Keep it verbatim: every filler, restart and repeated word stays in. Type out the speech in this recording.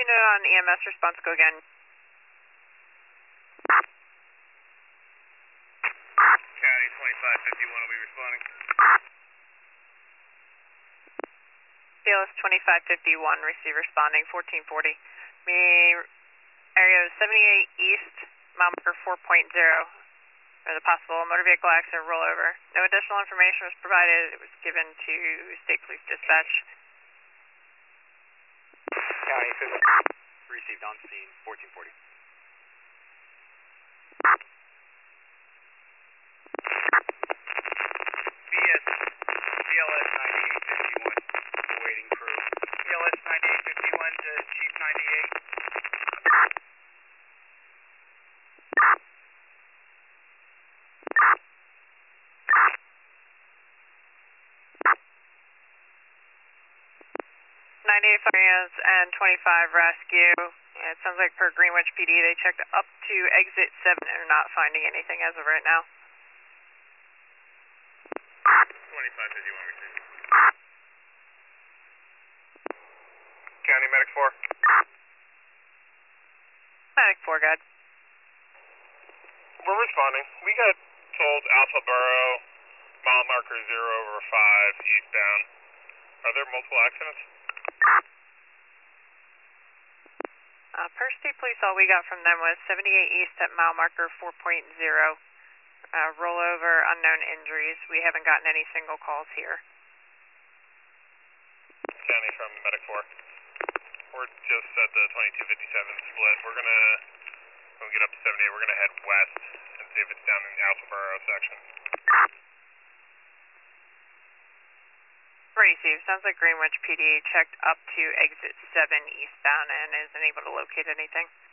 unit on E M S response, go again. County twenty-five fifty-one will be responding. C L S twenty-five fifty-one, receive responding, fourteen forty. Me, area seventy-eight East, mile marker four point zero. There's a possible motor vehicle accident rollover. No additional information was provided. It was given to State Police Dispatch. County fifty, received on scene, fourteen forty. B S, C L S ninety-eight fifty-one, awaiting crew. C L S ninety-eight fifty-one to Chief ninety-eight. ninety-eight Farias and twenty-five Rescue. Yeah, it sounds like per Greenwich P D, they checked up to exit seven and are not finding anything as of right now. twenty-five fifty-one received. County Medic four. Medic four, good. We're responding. We got told Alpha Borough, mile marker zero over five eastbound. Are there multiple accidents? Uh, per State Police, all we got from them was seventy-eight East at mile marker four point zero. Uh, rollover, unknown injuries. We haven't gotten any single calls here. County from Medic four. We're just at the twenty-two fifty-seven split. We're gonna, when we get up to seventy-eight, we're gonna head west and see if it's down in the Alpha Borough section. Received. Sounds like Greenwich P D checked up to exit seven eastbound and isn't able to locate anything.